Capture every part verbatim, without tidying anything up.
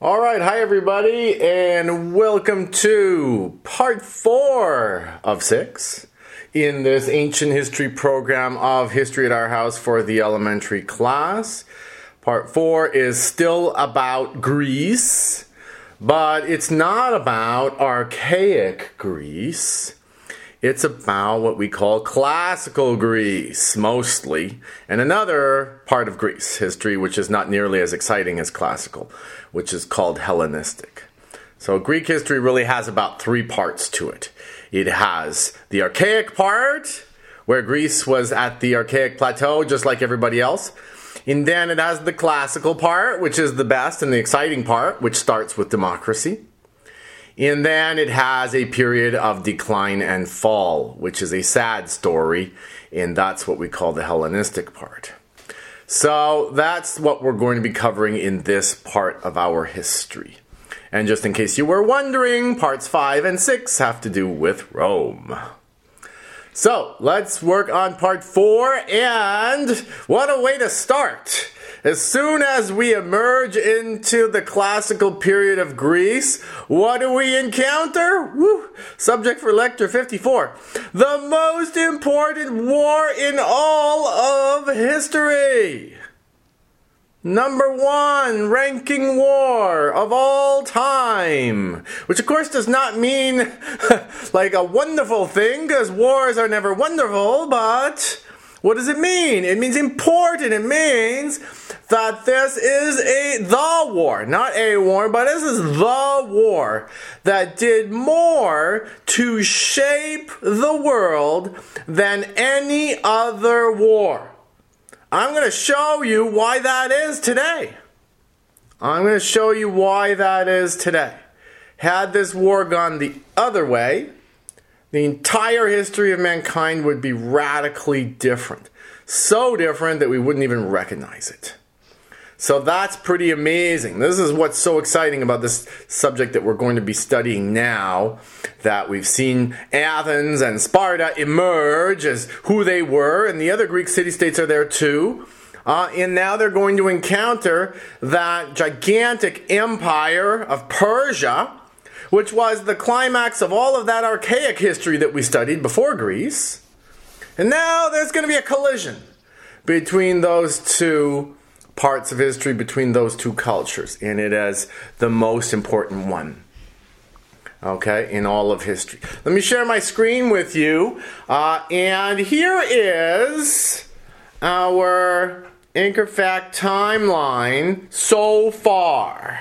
All right, hi everybody, and welcome to part four of six in this ancient history program of History at Our House for the elementary class. Part four is still about Greece, but it's not about archaic Greece. It's about what we call classical Greece, mostly, and another part of Greece history, which is not nearly as exciting as classical, which is called Hellenistic. So Greek history really has about three parts to it. It has the archaic part, where Greece was at the archaic plateau, just like everybody else. And then it has the classical part, which is the best and the exciting part, which starts with democracy. And then it has a period of decline and fall, which is a sad story, and that's what we call the Hellenistic part. So that's what we're going to be covering in this part of our history. And just in case you were wondering, parts five and six have to do with Rome. So let's work on part four, and what a way to start! As soon as we emerge into the classical period of Greece, what do we encounter? Woo! Subject for lecture fifty-four. The most important war in all of history. Number one, ranking war of all time. Which of course does not mean like a wonderful thing, because wars are never wonderful, but what does it mean? It means important. It means that this is a the war, not a war, but this is the war that did more to shape the world than any other war. I'm going to show you why that is today. I'm going to show you why that is today. Had this war gone the other way, the entire history of mankind would be radically different. So different that we wouldn't even recognize it. So that's pretty amazing. This is what's so exciting about this subject that we're going to be studying now, that we've seen Athens and Sparta emerge as who they were, and the other Greek city-states are there too. Uh, and now they're going to encounter that gigantic empire of Persia, which was the climax of all of that archaic history that we studied before Greece. And now there's going to be a collision between those two parts of history, between those two cultures. And it is the most important one, okay, in all of history. Let me share my screen with you. Uh, and here is our Anchor Fact timeline so far.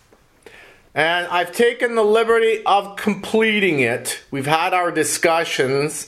And I've taken the liberty of completing it. We've had our discussions,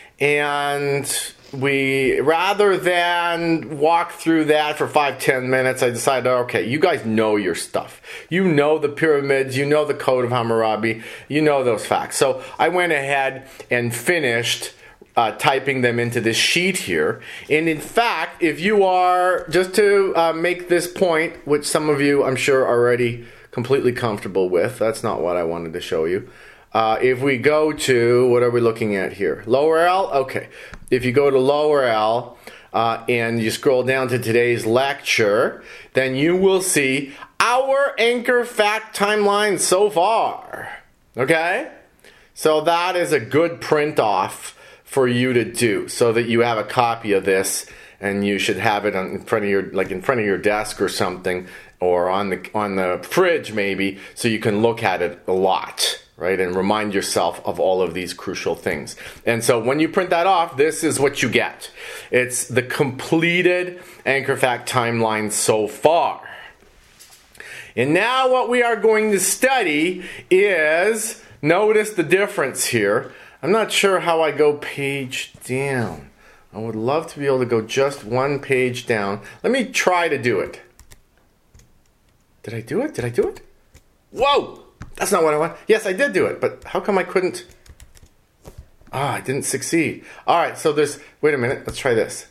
and we, rather than walk through that for five, ten minutes, I decided, okay, you guys know your stuff. You know the pyramids, you know the Code of Hammurabi, you know those facts. So I went ahead and finished uh, typing them into this sheet here. And in fact, if you are, just to uh, make this point, which some of you I'm sure are already completely comfortable with, that's not what I wanted to show you. Uh, if we go to, what are we looking at here? Lower L? Okay. If you go to Lower L uh, and you scroll down to today's lecture, then you will see our Anchor Fact timeline so far. Okay? So that is a good print off for you to do, so that you have a copy of this, and you should have it on, in front of your, like in front of your desk or something, or on the on the fridge maybe, so you can look at it a lot. Right, and remind yourself of all of these crucial things. And so when you print that off, this is what you get. It's the completed Anchor Fact timeline so far. And now what we are going to study is, notice the difference here. I'm not sure how I go page down. I would love to be able to go just one page down. Let me try to do it. Did I do it? Did I do it? Whoa! That's not what I want. Yes, I did do it, but how come I couldn't? Ah, I didn't succeed. All right, so there's, wait a minute, let's try this.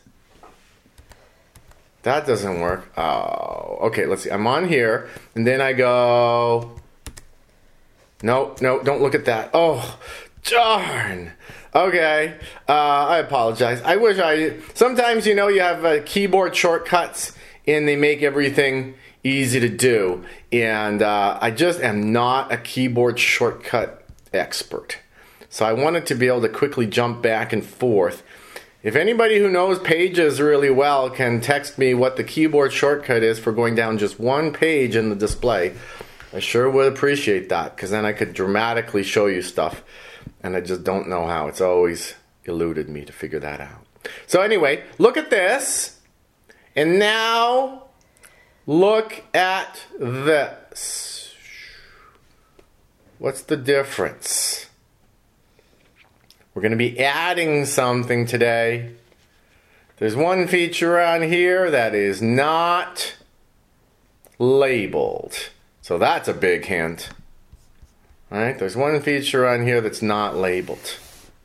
That doesn't work. Oh, okay, let's see. I'm on here, and then I go, no, no, don't look at that. Oh, darn. Okay, uh, I apologize. I wish I, sometimes, you know, you have uh, keyboard shortcuts, and they make everything easy to do. And uh, I just am not a keyboard shortcut expert. So I wanted to be able to quickly jump back and forth. If anybody who knows Pages really well can text me what the keyboard shortcut is for going down just one page in the display, I sure would appreciate that, because then I could dramatically show you stuff, and I just don't know how. It's always eluded me to figure that out. So anyway, look at this, and now look at this. What's the difference? We're going to be adding something today. There's one feature on here that is not labeled. So that's a big hint. All right? There's one feature on here that's not labeled.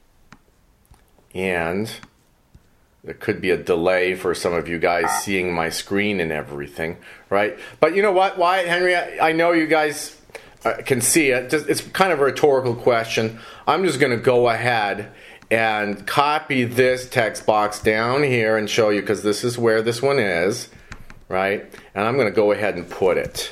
And there could be a delay for some of you guys seeing my screen and everything, right? But you know what, Wyatt, Henry, I, I know you guys uh, can see it. Just, it's kind of a rhetorical question. I'm just going to go ahead and copy this text box down here and show you, because this is where this one is, right? And I'm going to go ahead and put it.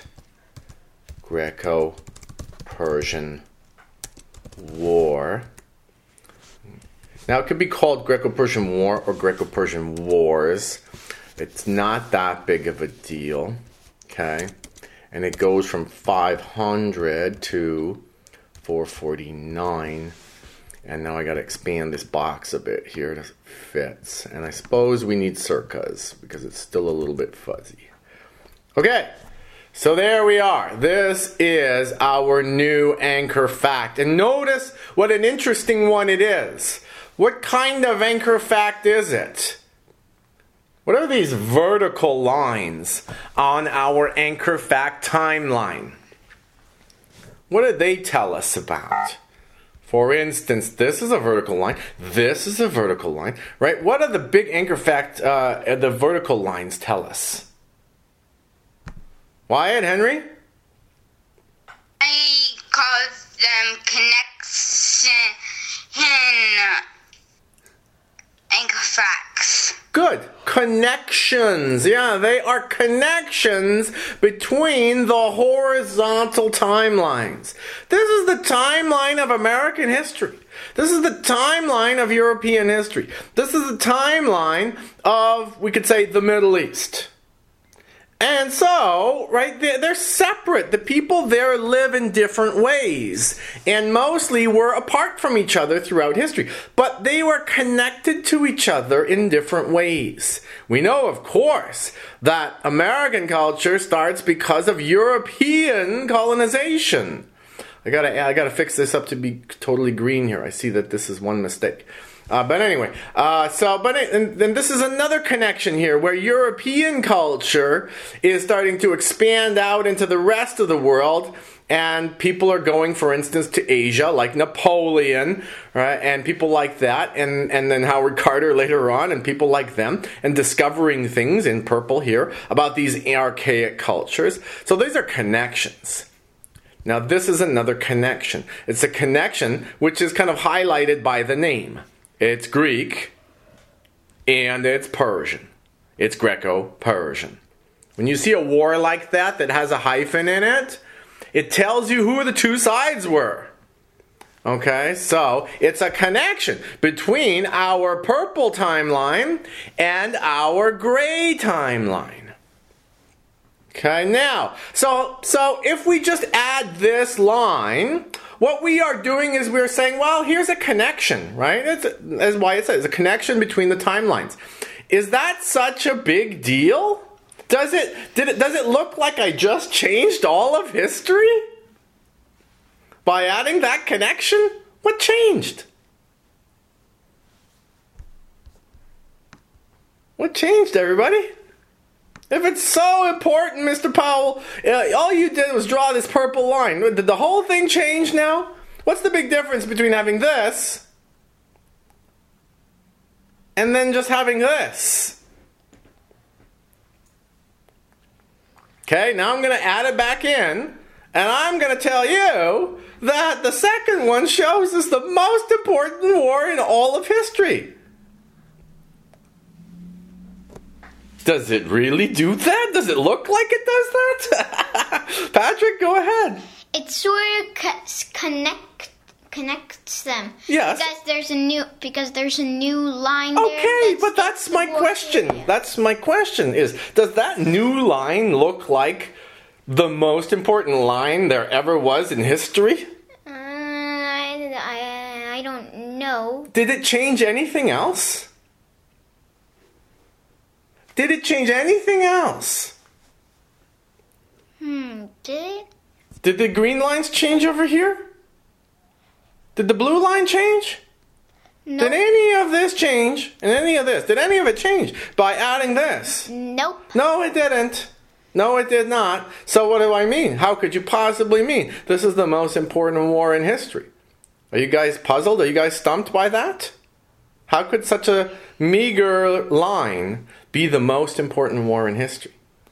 Greco-Persian War. Now, it could be called Greco-Persian War or Greco-Persian Wars. It's not that big of a deal, okay? And it goes from five hundred to four forty-nine. And now I got to expand this box a bit here to fit. And I suppose we need circas because it's still a little bit fuzzy. Okay, so there we are. This is our new anchor fact. And notice what an interesting one it is. What kind of anchor fact is it? What are these vertical lines on our anchor fact timeline? What do they tell us about? For instance, this is a vertical line. This is a vertical line, right? What are the big anchor fact, uh, the vertical lines tell us? Wyatt, Henry? I call them connection anchor facts. Good. Connections. Yeah, they are connections between the horizontal timelines. This is the timeline of American history. This is the timeline of European history. This is the timeline of, we could say, the Middle East. And so, right, they're, they're separate. The people there live in different ways. And mostly were apart from each other throughout history. But they were connected to each other in different ways. We know, of course, that American culture starts because of European colonization. I gotta, I gotta fix this up to be totally green here. I see that this is one mistake. Uh, but anyway, uh, so but and then this is another connection here where European culture is starting to expand out into the rest of the world, and people are going, for instance, to Asia, like Napoleon, right, and people like that, and and then Howard Carter later on, and people like them, and discovering things in purple here about these archaic cultures. So these are connections. Now this is another connection. It's a connection which is kind of highlighted by the name. It's Greek, and it's Persian. It's Greco-Persian. When you see a war like that that has a hyphen in it, it tells you who the two sides were. Okay, so it's a connection between our purple timeline and our gray timeline. Okay, now, so so if we just add this line, what we are doing is we're saying, well, here's a connection, right? It's, that's why it says a connection between the timelines. Is that such a big deal? Does it, did it, does it look like I just changed all of history? By adding that connection? What changed? What changed, everybody? If it's so important, Mister Powell, uh, all you did was draw this purple line. Did the whole thing change now? What's the big difference between having this and then just having this? Okay, now I'm going to add it back in, and I'm going to tell you that the second one shows us the most important war in all of history. Does it really do that? Does it look like it does that? Patrick, go ahead. It sort of co- connect connects them. Yes. Because there's a new because there's a new line Okay, there. but that's my question. That's my question is, does that new line look like the most important line there ever was in history? Uh, I, I, I don't know. Did it change anything else? Did it change anything else? Hmm, did it? Did the green lines change over here? Did the blue line change? Nope. Did any of this change? And any of this? Did any of it change by adding this? Nope. No, it didn't. No, it did not. So what do I mean? How could you possibly mean this is the most important war in history? Are you guys puzzled? Are you guys stumped by that? How could such a meager line be the most important war in history?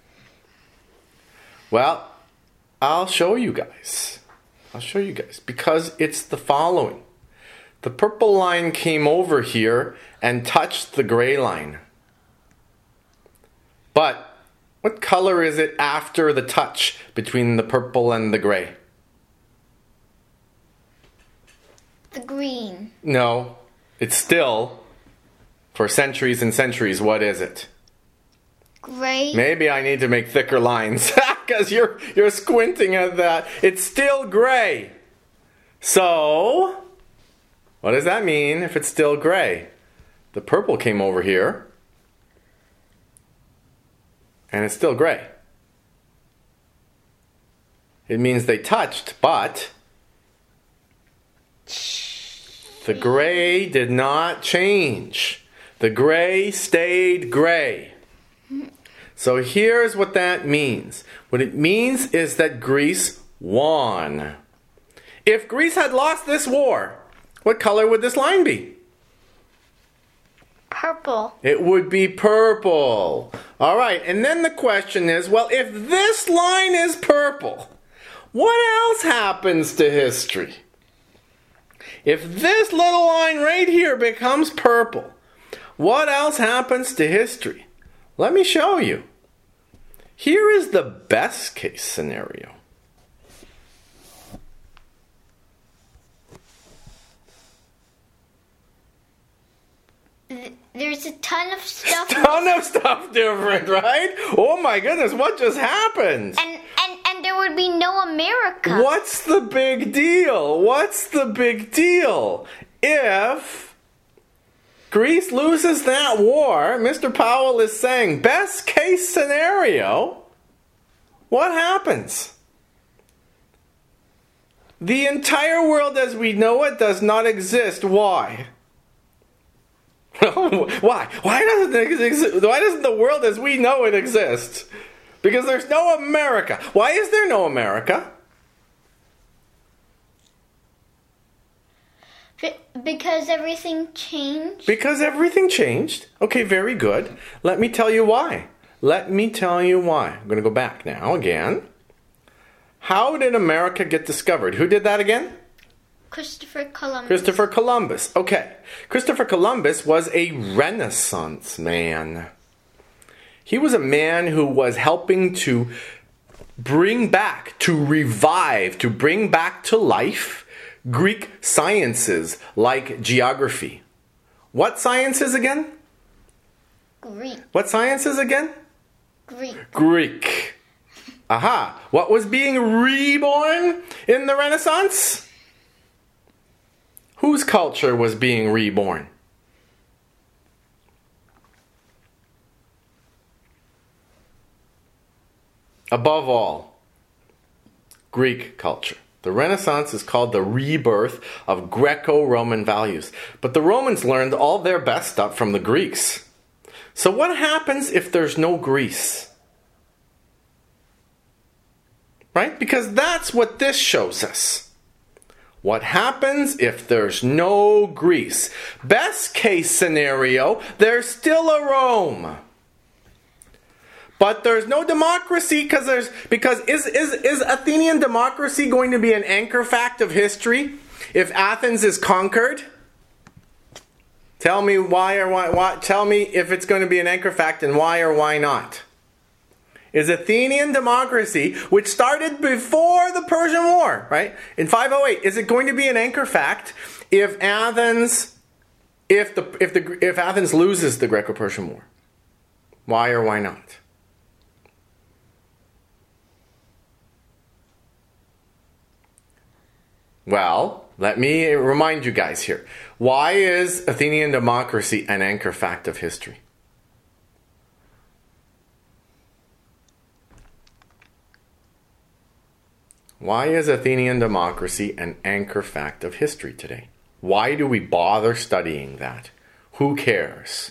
Well, I'll show you guys. I'll show you guys. Because it's the following. The purple line came over here and touched the gray line. But what color is it after the touch between the purple and the gray? The green. No, it's still, for centuries and centuries, what is it? Gray. Maybe I need to make thicker lines, because you're, you're squinting at that. It's still gray. So, what does that mean if it's still gray? The purple came over here, and it's still gray. It means they touched, but the gray did not change. The gray stayed gray. So here's what that means. What it means is that Greece won. If Greece had lost this war, what color would this line be? Purple. It would be purple. All right, and then the question is, well, if this line is purple, what else happens to history? If this little line right here becomes purple, what else happens to history? Let me show you. Here is the best case scenario. There's a ton of stuff. Ton of stuff different, right? Oh my goodness, what just happened? And, and, and there would be no America. What's the big deal? What's the big deal? If Greece loses that war, Mister Powell is saying, best case scenario, what happens? The entire world as we know it does not exist. Why? Why? Why doesn't it exist? Why doesn't the world as we know it exist? Because there's no America. Why is there no America? Because everything changed. Because everything changed. Okay, very good. Let me tell you why. Let me tell you why. I'm going to go back now again. How did America get discovered? Who did that again? Christopher Columbus. Christopher Columbus. Okay. Christopher Columbus was a Renaissance man. He was a man who was helping to bring back, to revive, to bring back to life Greek sciences like geography. What sciences again? Greek. What sciences again? Greek. Greek. Aha. What was being reborn in the Renaissance? Whose culture was being reborn? Above all, Greek culture. The Renaissance is called the rebirth of Greco-Roman values. But the Romans learned all their best stuff from the Greeks. So what happens if there's no Greece? Right? Because that's what this shows us. What happens if there's no Greece? Best case scenario, there's still a Rome. But there's no democracy because there's because is, is, is Athenian democracy going to be an anchor fact of history if Athens is conquered? Tell me why or why, why. Tell me if it's going to be an anchor fact and why or why not. Is Athenian democracy, which started before the Persian War, right? In five oh eight, is it going to be an anchor fact if Athens, if the if the if Athens loses the Greco-Persian War? Why or why not? Well, let me remind you guys here. Why is Athenian democracy an anchor fact of history? Why is Athenian democracy an anchor fact of history today? Why do we bother studying that? Who cares?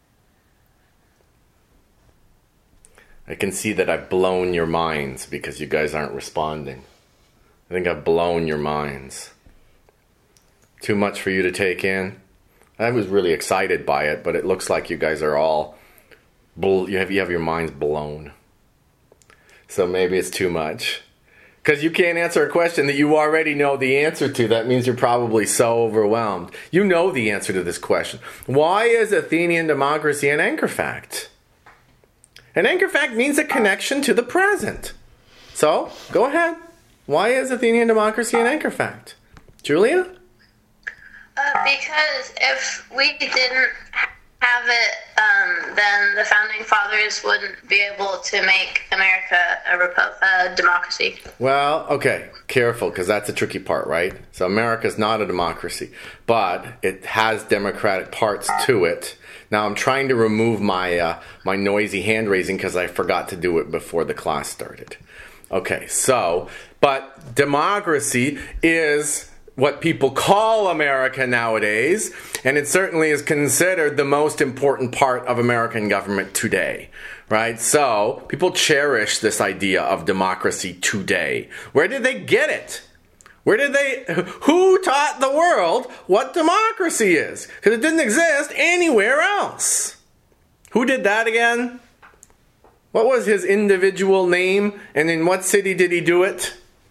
I can see that I've blown your minds because you guys aren't responding. I think I've blown your minds. Too much for you to take in? I was really excited by it, but it looks like you guys are all, you have, you have your minds blown. So maybe it's too much. Because you can't answer a question that you already know the answer to. That means you're probably so overwhelmed. You know the answer to this question. Why is Athenian democracy an anchor fact? An anchor fact means a connection to the present. So, go ahead. Why is Athenian democracy an anchor fact? Julia? Uh, because if we didn't have it, um, then the founding fathers wouldn't be able to make America a, repo- a democracy. Well, okay, careful, because that's a tricky part, right? So America's not a democracy, but it has democratic parts to it. Now I'm trying to remove my uh, my noisy hand raising because I forgot to do it before the class started. Okay, so, but democracy is what people call America nowadays, and it certainly is considered the most important part of American government today, right? So, people cherish this idea of democracy today. Where did they get it? Where did they, who taught the world what democracy is? Because it didn't exist anywhere else. Who did that again? What was his individual name, and in what city did he do it?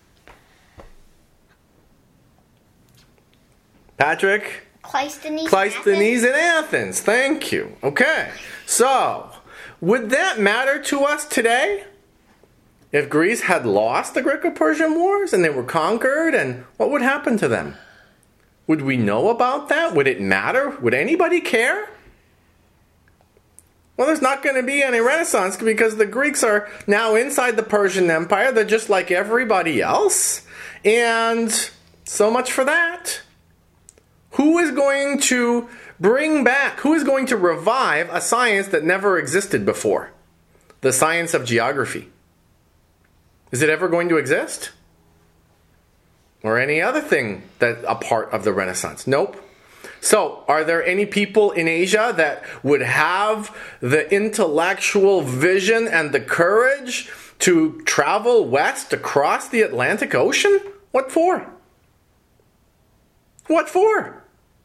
Patrick? Cleisthenes. Cleisthenes in Athens. Thank you. Okay. So, would that matter to us today? If Greece had lost the Greco-Persian Wars and they were conquered, and what would happen to them? Would we know about that? Would it matter? Would anybody care? Well, there's not going to be any Renaissance because the Greeks are now inside the Persian Empire. They're just like everybody else. And so much for that. Who is going to bring back, who is going to revive a science that never existed before? The science of geography. Is it ever going to exist? Or any other thing that a part of the Renaissance? Nope. So, are there any people in Asia that would have the intellectual vision and the courage to travel west across the Atlantic Ocean? What for? What for?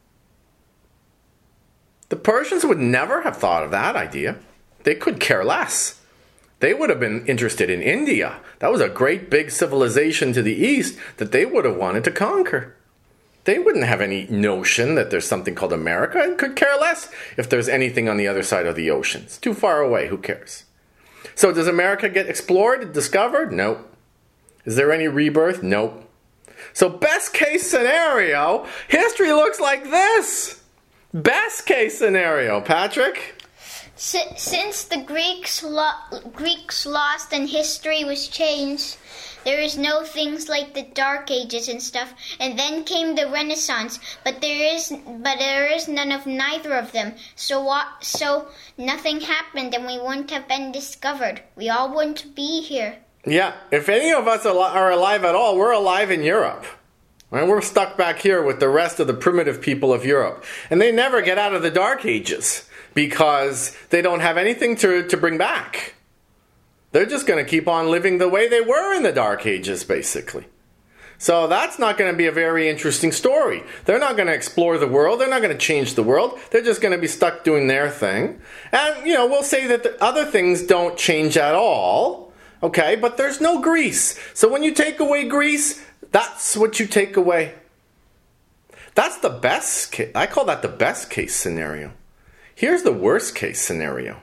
The Persians would never have thought of that idea. They could care less. They would have been interested in India. That was a great big civilization to the east that they would have wanted to conquer. They wouldn't have any notion that there's something called America and could care less if there's anything on the other side of the ocean. It's too far away. Who cares? So does America get explored, discovered? Nope. Is there any rebirth? Nope. So best case scenario, history looks like this. Best case scenario, Patrick? Since the Greeks, lo- Greeks lost and history was changed, there is no things like the Dark Ages and stuff. And then came the Renaissance, but there is, but there is none of neither of them. So what? So nothing happened, and we wouldn't have been discovered. We all wouldn't be here. Yeah, if any of us are alive at all, we're alive in Europe. Right? We're stuck back here with the rest of the primitive people of Europe. And they never get out of the Dark Ages because they don't have anything to, to bring back. They're just going to keep on living the way they were in the Dark Ages, basically. So that's not going to be a very interesting story. They're not going to explore the world. They're not going to change the world. They're just going to be stuck doing their thing. And, you know, we'll say that the other things don't change at all. Okay, but there's no Greece. So when you take away Greece, that's what you take away. That's the best case. I call that the best case scenario. Here's the worst case scenario.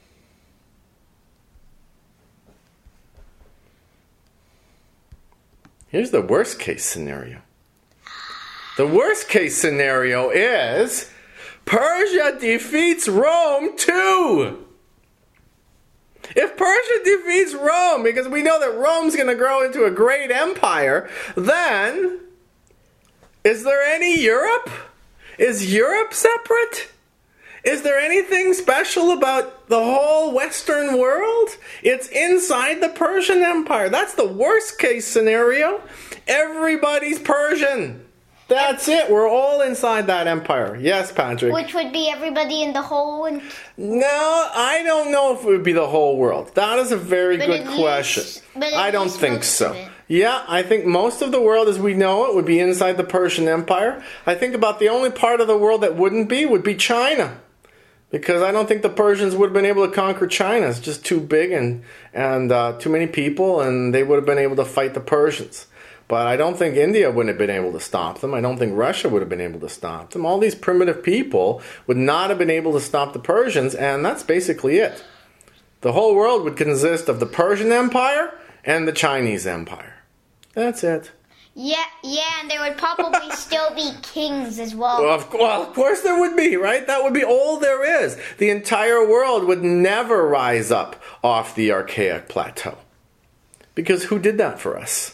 Here's the worst case scenario. The worst case scenario is Persia defeats Rome too. If Persia defeats Rome, because we know that Rome's going to grow into a great empire, then is there any Europe? Is Europe separate? Is there anything special about the whole Western world? It's inside the Persian Empire. That's the worst case scenario. Everybody's Persian. That's it. We're all inside that empire. Yes, Patrick. Which would be everybody in the whole... And... No, I don't know if it would be the whole world. That is a very But good at question. least- but at I don't least think most so. of it. Yeah, I think most of the world as we know it would be inside the Persian Empire. I think about the only part of the world that wouldn't be would be China. Because I don't think the Persians would have been able to conquer China. It's just too big and, and uh, too many people, and they would have been able to fight the Persians. But I don't think India wouldn't have been able to stop them. I don't think Russia would have been able to stop them. All these primitive people would not have been able to stop the Persians, and that's basically it. The whole world would consist of the Persian Empire and the Chinese Empire. That's it. Yeah, yeah, and there would probably still be kings as well. Well of, well, of course there would be, right? That would be all there is. The entire world would never rise up off the archaic plateau. Because who did that for us?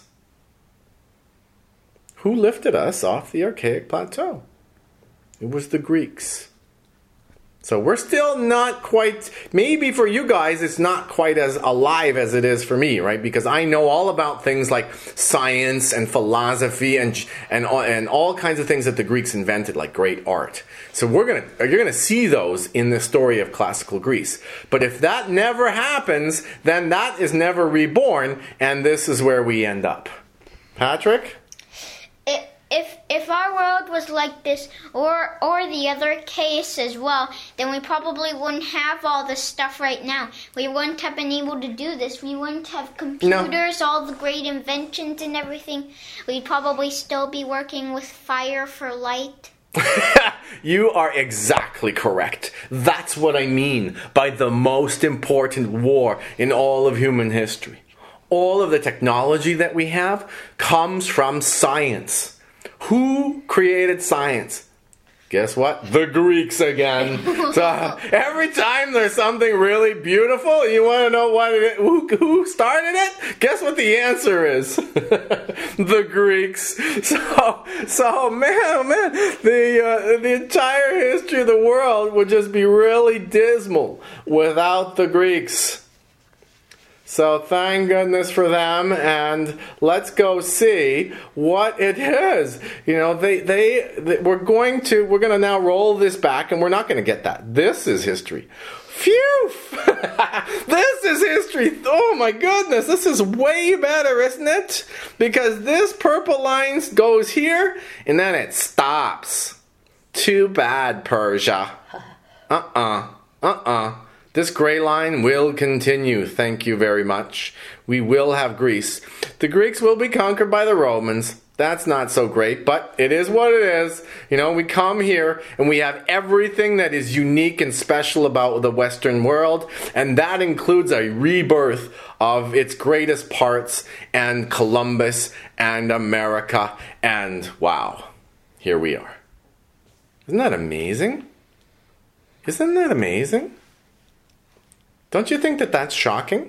Who lifted us off the archaic plateau? It was the Greeks. So we're still not quite, maybe for you guys it's not quite as alive as it is for me, right? Because I know all about things like science and philosophy and and and all kinds of things that the Greeks invented, like great art. So we're gonna you're gonna see those in the story of classical Greece. But if that never happens, then that is never reborn, and this is where we end up. Patrick? If if if our world was like this, or or the other case as well, then we probably wouldn't have all this stuff right now. We wouldn't have been able to do this. We wouldn't have computers, no. all the great inventions and everything. We'd probably still be working with fire for light. You are exactly correct. That's what I mean by the most important war in all of human history. All of the technology that we have comes from science. Who created science? Guess what? The Greeks again. So every time there's something really beautiful, you want to know what it, who, who started it? Guess what the answer is? The Greeks. So, so man, oh man, the uh, the entire history of the world would just be really dismal without the Greeks. So thank goodness for them, and let's go see what it is. You know, they, they, they we're going to, we're going to now roll this back, and we're not going to get that. This is history. Phew! This is history. Oh my goodness, this is way better, isn't it? Because this purple line goes here, and then it stops. Too bad, Persia. Uh-uh. Uh-uh. This gray line will continue, thank you very much. We will have Greece. The Greeks will be conquered by the Romans. That's not so great, but it is what it is. You know, we come here and we have everything that is unique and special about the Western world, and that includes a rebirth of its greatest parts, and Columbus, and America, and wow, here we are. Isn't that amazing? Isn't that amazing? Don't you think that that's shocking?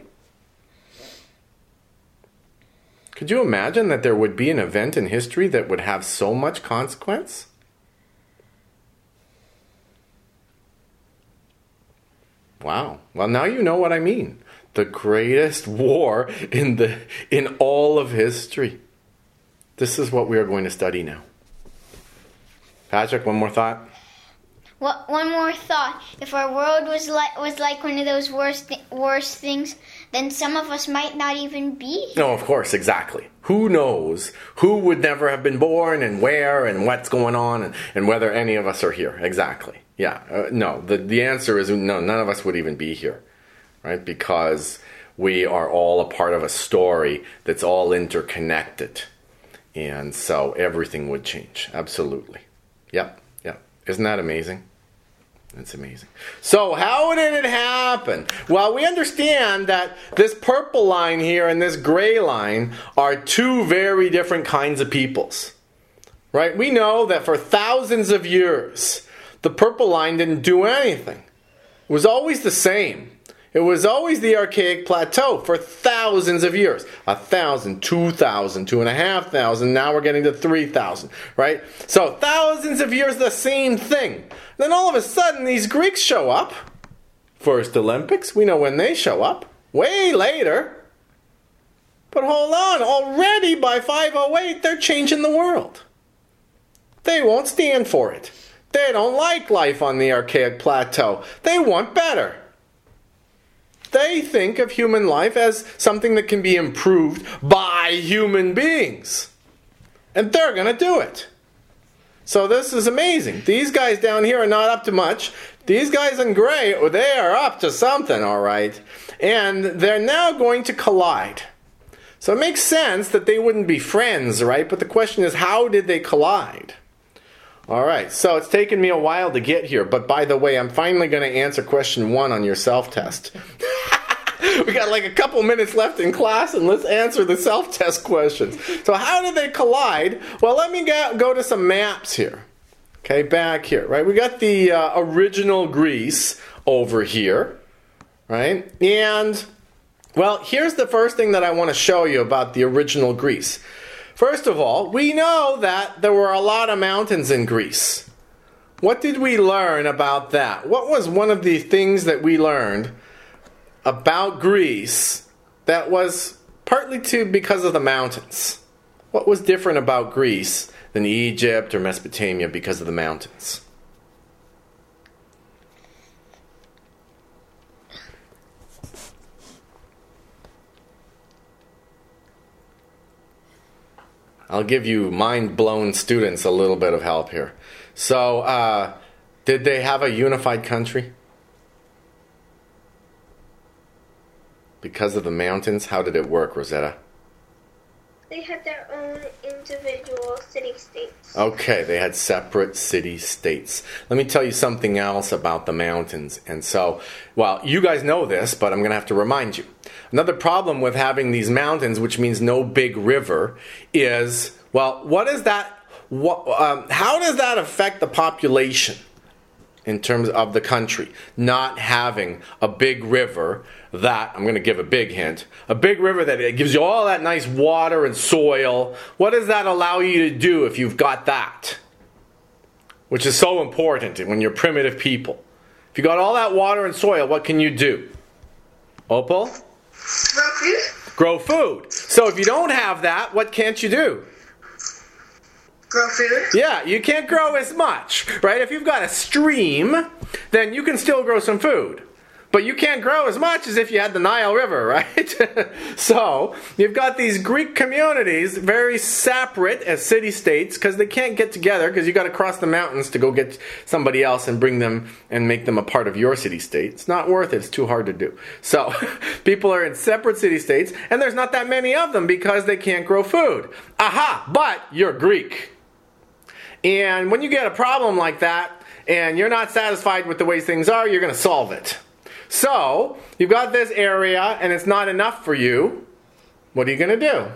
Could you imagine that there would be an event in history that would have so much consequence? Wow. Well, now you know what I mean. The greatest war in the in all of history. This is what we are going to study now. Patrick, one more thought? What, one more thought. If our world was like was like one of those worst th- worst things, then some of us might not even be here. No, of course, exactly. Who knows who would never have been born and where and what's going on and, and whether any of us are here. Exactly. Yeah. Uh, no, the, the answer is no, none of us would even be here, right? Because we are all a part of a story that's all interconnected. And so everything would change. Absolutely. Yep, yep. Isn't that amazing? That's amazing. So how did it happen? Well, we understand that this purple line here and this gray line are two very different kinds of peoples. Right? We know that for thousands of years, the purple line didn't do anything. It was always the same. It was always the Archaic Plateau for thousands of years. A thousand, two thousand, two and a half thousand, now we're getting to three thousand, right? So thousands of years, the same thing. Then all of a sudden, these Greeks show up. First Olympics, we know when they show up. Way later. But hold on, already by five oh eight, they're changing the world. They won't stand for it. They don't like life on the Archaic Plateau. They want better. They think of human life as something that can be improved by human beings. And they're going to do it. So this is amazing. These guys down here are not up to much. These guys in gray, they are up to something, all right. And they're now going to collide. So it makes sense that they wouldn't be friends, right? But the question is, how did they collide? All right, so it's taken me a while to get here. But by the way, I'm finally going to answer question one on your self-test. We got like a couple minutes left in class, and let's answer the self-test questions. So how did they collide? Well, let me go, go to some maps here. Okay, back here, right? We got the uh, original Greece over here, right? And, well, here's the first thing that I want to show you about the original Greece. First of all, we know that there were a lot of mountains in Greece. What did we learn about that? What was one of the things that we learned about Greece that was partly to because of the mountains? What was different about Greece than Egypt or Mesopotamia because of the mountains? I'll give you mind-blown students a little bit of help here. So, uh, did they have a unified country? Because of the mountains? How did it work, Rosetta? They had their own individual city-states. Okay, they had separate city-states. Let me tell you something else about the mountains. And so, well, you guys know this, but I'm going to have to remind you. Another problem with having these mountains, which means no big river, is, well, what is that? What, um, how does that affect the population in terms of the country? Not having a big river that, I'm going to give a big hint, a big river that gives you all that nice water and soil. What does that allow you to do if you've got that? Which is so important when you're primitive people. If you got all that water and soil, what can you do? Opal? Grow food. Grow food. So if you don't have that, what can't you do? Grow food. Yeah, you can't grow as much, right? If you've got a stream, then you can still grow some food. But you can't grow as much as if you had the Nile River, right? So, you've got these Greek communities, very separate as city-states, because they can't get together, because you've got to cross the mountains to go get somebody else and bring them and make them a part of your city-state. It's not worth it. It's too hard to do. So, people are in separate city-states, and there's not that many of them because they can't grow food. Aha! But you're Greek. And when you get a problem like that, and you're not satisfied with the way things are, you're going to solve it. So, you've got this area, and it's not enough for you. What are you going to do?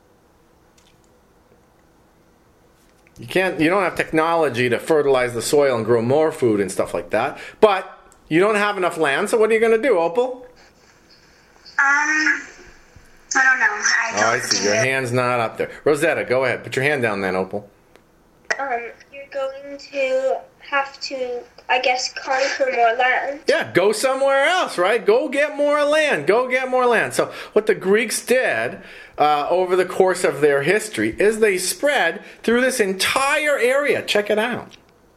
You can't. You don't have technology to fertilize the soil and grow more food and stuff like that. But you don't have enough land, so what are you going to do, Opal? Um, I don't know. I don't Oh, I see. Your hand's not up there. Rosetta, go ahead. Put your hand down then, Opal. Um, you're going to have to, I guess, conquer more land. Yeah, go somewhere else, right? Go get more land. Go get more land. So what the Greeks did uh, over the course of their history is they spread through this entire area. Check it out.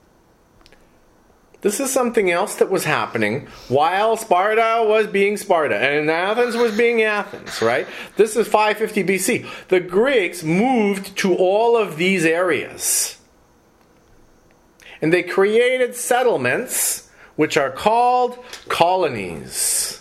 This is something else that was happening while Sparta was being Sparta and Athens was being Athens, right? This is five fifty B C. The Greeks moved to all of these areas. And they created settlements, which are called colonies.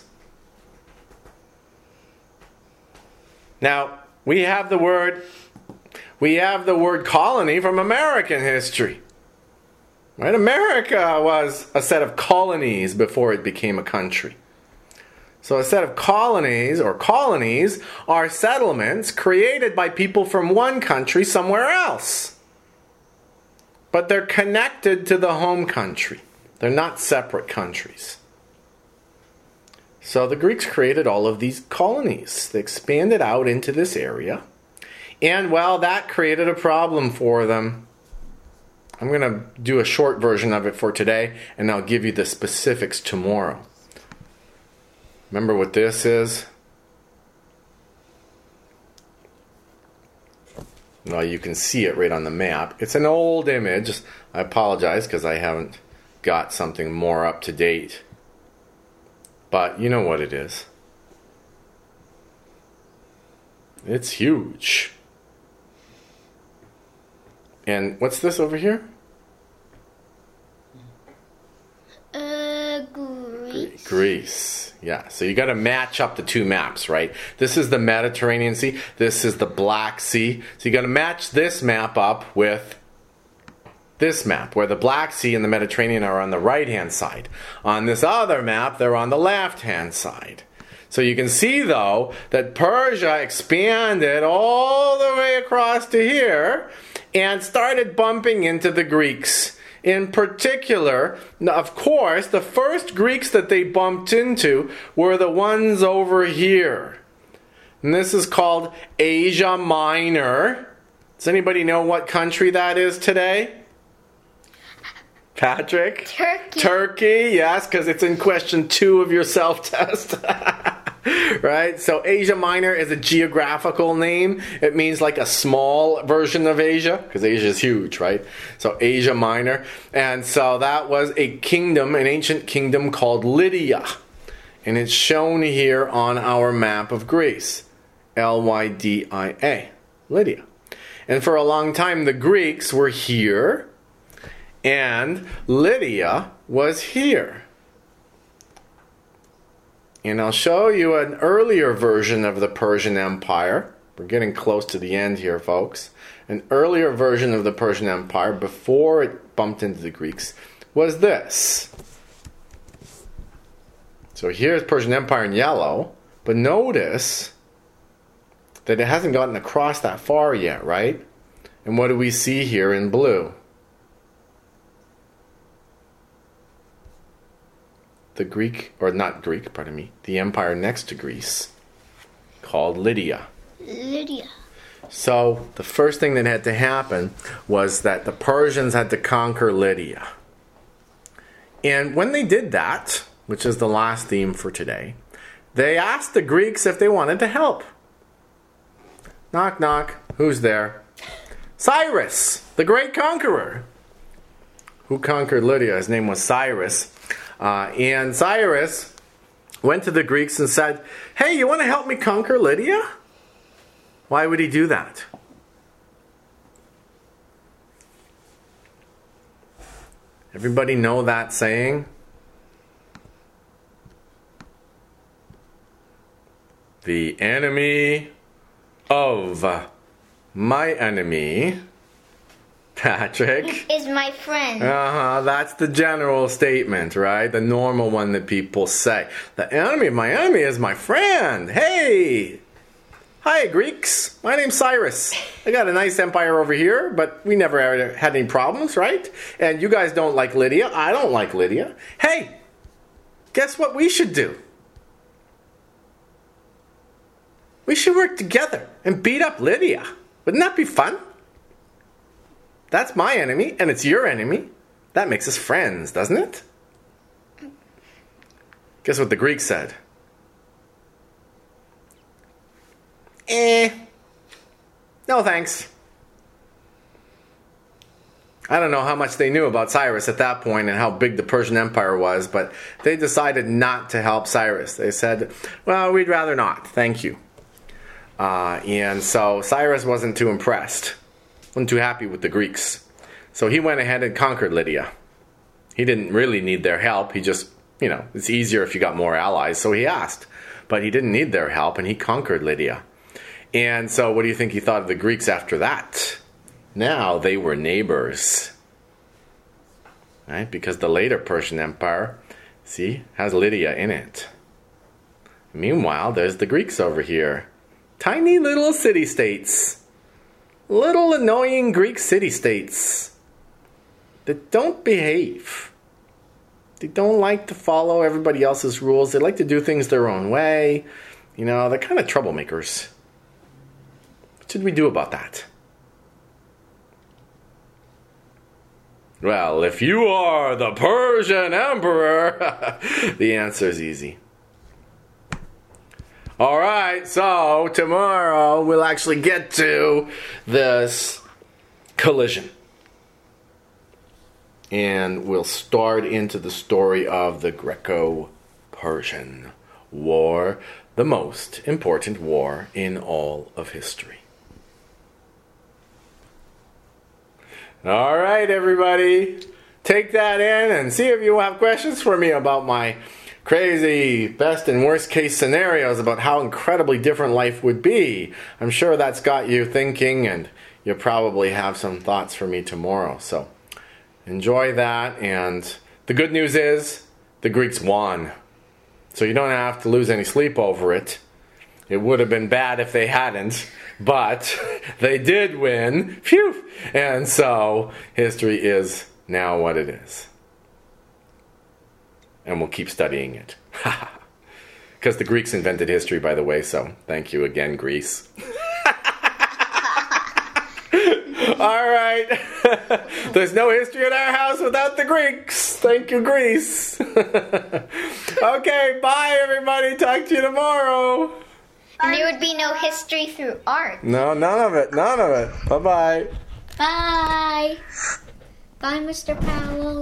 Now, we have the word, we have the word colony from American history. Right? America was a set of colonies before it became a country. So a set of colonies, or colonies, are settlements created by people from one country somewhere else. But they're connected to the home country. They're not separate countries. So the Greeks created all of these colonies. They expanded out into this area. And, well, that created a problem for them. I'm going to do a short version of it for today, and I'll give you the specifics tomorrow. Remember what this is? Well, you can see it right on the map. It's an old image. I apologize because I haven't got something more up to date. But you know what it is. It's huge. And what's this over here? Uh, Greece. Greece. Yeah, so you got to match up the two maps, right? This is the Mediterranean Sea. This is the Black Sea. So you got to match this map up with this map, where the Black Sea and the Mediterranean are on the right-hand side. On this other map, they're on the left-hand side. So you can see, though, that Persia expanded all the way across to here and started bumping into the Greeks. In particular, of course, the first Greeks that they bumped into were the ones over here. And this is called Asia Minor. Does anybody know what country that is today? Patrick? Turkey. Turkey, yes, because it's in question two of your self-test. Right? So Asia Minor is a geographical name. It means like a small version of Asia, because Asia is huge, right? So Asia Minor. And so that was a kingdom, an ancient kingdom called Lydia. And it's shown here on our map of Greece. L Y D I A. Lydia. And for a long time the Greeks were here, and Lydia was here. And I'll show you an earlier version of the Persian Empire. We're getting close to the end here, folks. An earlier version of the Persian Empire, before it bumped into the Greeks, was this. So here's Persian Empire in yellow, but notice that it hasn't gotten across that far yet, right? And what do we see here in blue? The Greek, or not Greek, pardon me, the empire next to Greece, called Lydia. Lydia. So the first thing that had to happen was that the Persians had to conquer Lydia. And when they did that, which is the last theme for today, they asked the Greeks if they wanted to help. Knock, knock. Who's there? Cyrus, the great conqueror, who conquered Lydia. His name was Cyrus. Uh, and Cyrus went to the Greeks and said, hey, you want to help me conquer Lydia? Why would he do that? Everybody know that saying? The enemy of my enemy, Patrick, Is my friend. Uh-huh, that's the general statement, right? The normal one that people say. The enemy of my enemy is my friend. Hey! Hi, Greeks. My name's Cyrus. I got a nice empire over here, but we never had any problems, right? And you guys don't like Lydia. I don't like Lydia. Hey! Guess what we should do? We should work together and beat up Lydia. Wouldn't that be fun? That's my enemy, and it's your enemy. That makes us friends, doesn't it? Guess what the Greeks said? Eh. No thanks. I don't know how much they knew about Cyrus at that point and how big the Persian Empire was, but they decided not to help Cyrus. They said, well, we'd rather not, thank you. Uh, and so Cyrus wasn't too impressed. Wasn't too happy with the Greeks. So he went ahead and conquered Lydia. He didn't really need their help. He just, you know, it's easier if you got more allies. So he asked. But he didn't need their help, and he conquered Lydia. And so what do you think he thought of the Greeks after that? Now they were neighbors. right? Because the later Persian Empire, see, has Lydia in it. Meanwhile, there's the Greeks over here. Tiny little city-states. Little annoying Greek city-states that don't behave. They don't like to follow everybody else's rules. They like to do things their own way. You know, they're kind of troublemakers. What should we do about that? Well, if you are the Persian Emperor, the answer is easy. Alright, so tomorrow we'll actually get to this collision. And we'll start into the story of the Greco-Persian War, the most important war in all of history. All right, everybody, take that in and see if you have questions for me about my crazy best and worst case scenarios about how incredibly different life would be. I'm sure that's got you thinking, and you'll probably have some thoughts for me tomorrow. So enjoy that, and the good news is the Greeks won. So you don't have to lose any sleep over it. It would have been bad if they hadn't, but they did win. Phew! And so history is now what it is. And we'll keep studying it. Because the Greeks invented history, by the way, so thank you again, Greece. All right. There's no history in our house without the Greeks. Thank you, Greece. Okay, bye, everybody. Talk to you tomorrow. And there would be no history through art. No, none of it. None of it. Bye-bye. Bye. Bye, Mister Powell.